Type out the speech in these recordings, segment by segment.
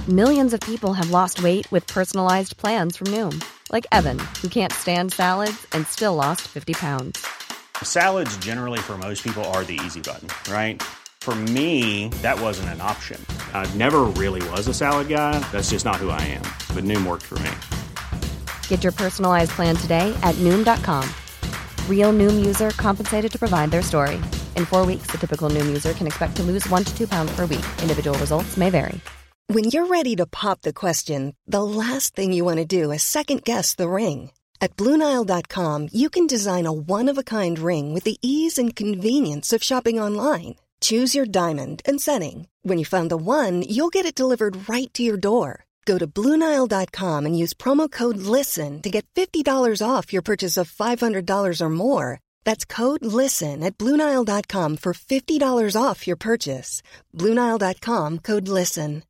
Millions of people have lost weight with personalized plans from Noom. Like Evan, who can't stand salads and still lost 50 pounds. Salads generally for most people are the easy button, right? For me, that wasn't an option. I never really was a salad guy. That's just not who I am. But Noom worked for me. Get your personalized plan today at Noom.com. Real Noom user compensated to provide their story. In 4 weeks, the typical Noom user can expect to lose 1 to 2 pounds per week. Individual results may vary. When you're ready to pop the question, the last thing you want to do is second-guess the ring. At BlueNile.com, you can design a one-of-a-kind ring with the ease and convenience of shopping online. Choose your diamond and setting. When you find the one, you'll get it delivered right to your door. Go to BlueNile.com and use promo code LISTEN to get $50 off your purchase of $500 or more. That's code LISTEN at BlueNile.com for $50 off your purchase. BlueNile.com, code LISTEN.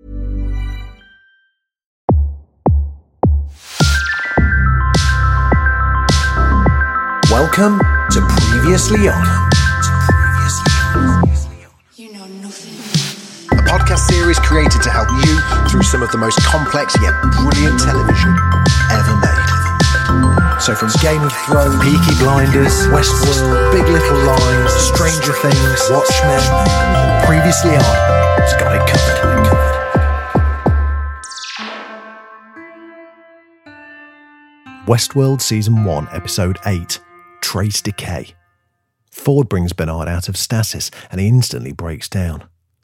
Welcome to Previously On. You know nothing. A podcast series created to help you through some of the most complex yet brilliant television ever made. So from Game of Thrones, Peaky Blinders, Westworld, Big Little Lies, Stranger Things, Watchmen, Previously On has got it covered. Westworld Season 1, Episode 8, Trace Decay. Ford brings Bernard out of stasis and he instantly breaks down.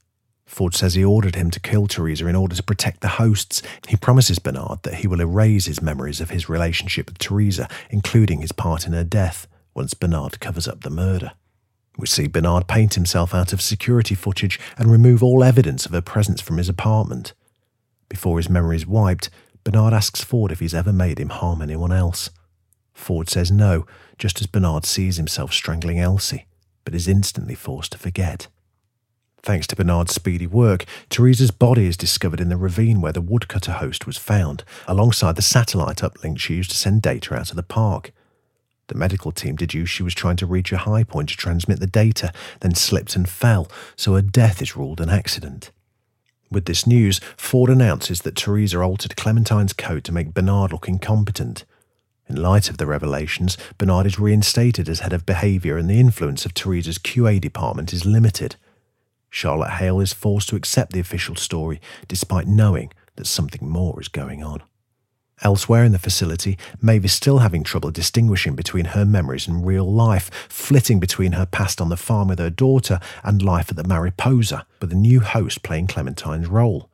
Ford says he ordered him to kill Teresa in order to protect the hosts. He promises Bernard that he will erase his memories of his relationship with Teresa, including his part in her death, once Bernard covers up the murder. We see Bernard paint himself out of security footage and remove all evidence of her presence from his apartment. Before his memory is wiped, Bernard asks Ford if he's ever made him harm anyone else. Ford says no, just as Bernard sees himself strangling Elsie, but is instantly forced to forget. Thanks to Bernard's speedy work, Teresa's body is discovered in the ravine where the woodcutter host was found, alongside the satellite uplink she used to send data out of the park. The medical team deduced she was trying to reach a high point to transmit the data, then slipped and fell, so her death is ruled an accident. With this news, Ford announces that Teresa altered Clementine's code to make Bernard look incompetent. In light of the revelations, Bernard is reinstated as head of behaviour and the influence of Teresa's QA department is limited. Charlotte Hale is forced to accept the official story, despite knowing that something more is going on. Elsewhere in the facility, Maeve is still having trouble distinguishing between her memories and real life, flitting between her past on the farm with her daughter and life at the Mariposa, with the new host playing Clementine's role.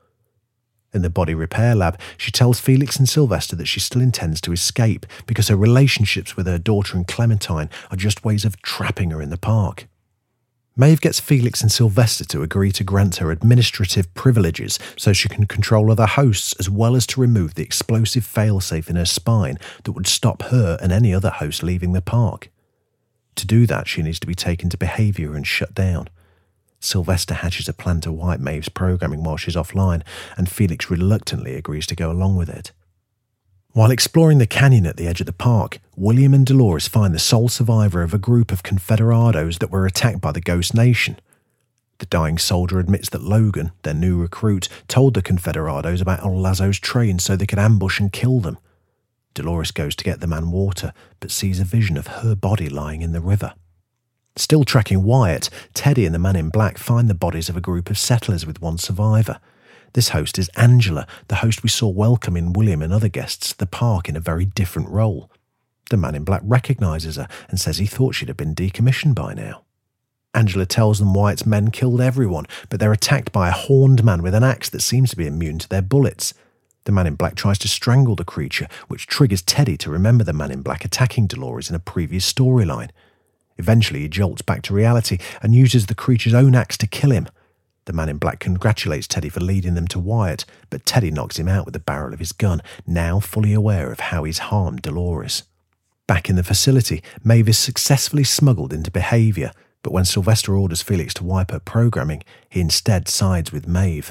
In the body repair lab, she tells Felix and Sylvester that she still intends to escape because her relationships with her daughter and Clementine are just ways of trapping her in the park. Maeve gets Felix and Sylvester to agree to grant her administrative privileges so she can control other hosts, as well as to remove the explosive failsafe in her spine that would stop her and any other host leaving the park. To do that, she needs to be taken to behaviour and shut down. Sylvester hatches a plan to wipe Maeve's programming while she's offline, and Felix reluctantly agrees to go along with it. While exploring the canyon at the edge of the park, William and Dolores find the sole survivor of a group of Confederados that were attacked by the Ghost Nation. The dying soldier admits that Logan, their new recruit, told the Confederados about El Lazo's train so they could ambush and kill them. Dolores goes to get the man water, but sees a vision of her body lying in the river. Still tracking Wyatt, Teddy and the man in black find the bodies of a group of settlers with one survivor. This host is Angela, the host we saw welcoming William and other guests to the park in a very different role. The man in black recognises her and says he thought she'd have been decommissioned by now. Angela tells them Wyatt's men killed everyone, but they're attacked by a horned man with an axe that seems to be immune to their bullets. The man in black tries to strangle the creature, which triggers Teddy to remember the man in black attacking Dolores in a previous storyline. Eventually he jolts back to reality and uses the creature's own axe to kill him. The man in black congratulates Teddy for leading them to Wyatt, but Teddy knocks him out with the barrel of his gun, now fully aware of how he's harmed Dolores. Back in the facility, Maeve is successfully smuggled into behaviour, but when Sylvester orders Felix to wipe her programming, he instead sides with Maeve.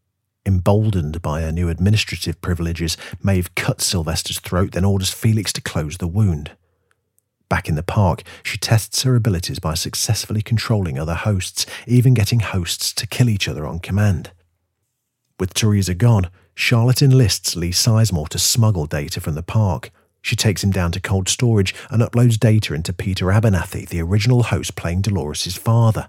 Emboldened by her new administrative privileges, Maeve cuts Sylvester's throat, then orders Felix to close the wound. Back in the park, she tests her abilities by successfully controlling other hosts, even getting hosts to kill each other on command. With Teresa gone, Charlotte enlists Lee Sizemore to smuggle data from the park. She takes him down to cold storage and uploads data into Peter Abernathy, the original host playing Dolores' father.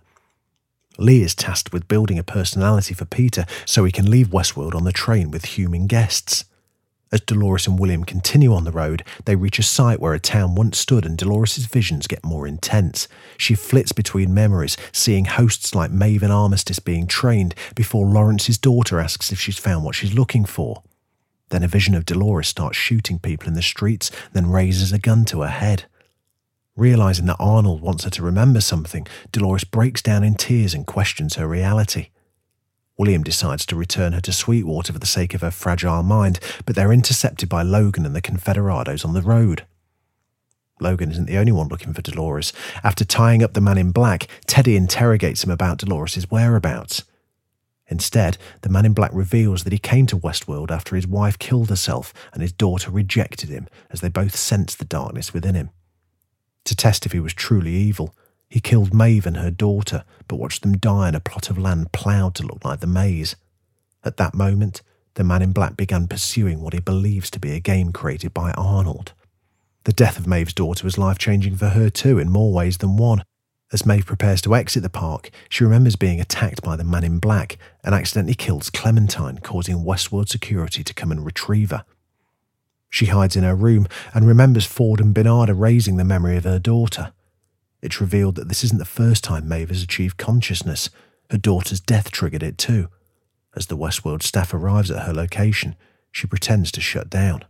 Lee is tasked with building a personality for Peter so he can leave Westworld on the train with human guests. As Dolores and William continue on the road, they reach a site where a town once stood and Dolores' visions get more intense. She flits between memories, seeing hosts like Maeve and Armistice being trained before Lawrence's daughter asks if she's found what she's looking for. Then a vision of Dolores starts shooting people in the streets, then raises a gun to her head. Realising that Arnold wants her to remember something, Dolores breaks down in tears and questions her reality. William decides to return her to Sweetwater for the sake of her fragile mind, but they're intercepted by Logan and the Confederados on the road. Logan isn't the only one looking for Dolores. After tying up the man in black, Teddy interrogates him about Dolores' whereabouts. Instead, the man in black reveals that he came to Westworld after his wife killed herself and his daughter rejected him, as they both sensed the darkness within him. To test if he was truly evil, he killed Maeve and her daughter, but watched them die in a plot of land ploughed to look like the maze. At that moment, the man in black began pursuing what he believes to be a game created by Arnold. The death of Maeve's daughter was life-changing for her too, in more ways than one. As Maeve prepares to exit the park, she remembers being attacked by the man in black and accidentally kills Clementine, causing Westworld security to come and retrieve her. She hides in her room and remembers Ford and Bernarda raising the memory of her daughter. It's revealed that this isn't the first time Maeve has achieved consciousness. Her daughter's death triggered it too. As the Westworld staff arrives at her location, she pretends to shut down.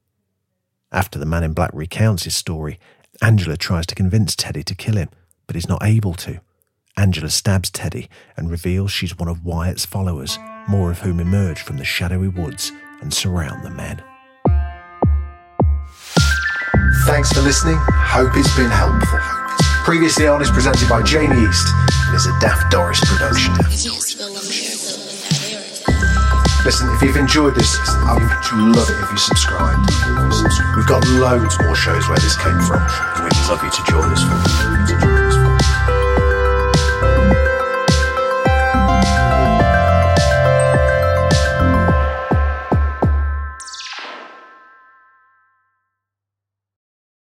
After the man in black recounts his story, Angela tries to convince Teddy to kill him, but is not able to. Angela stabs Teddy and reveals she's one of Wyatt's followers, more of whom emerge from the shadowy woods and surround the men. Thanks for listening. Hope it's been helpful. Previously on is presented by Jamie East and is a Daft Doris production. Listen, if you've enjoyed this, I would love it if you subscribed. We've got loads more shows where this came from, and we'd love you to join us for them.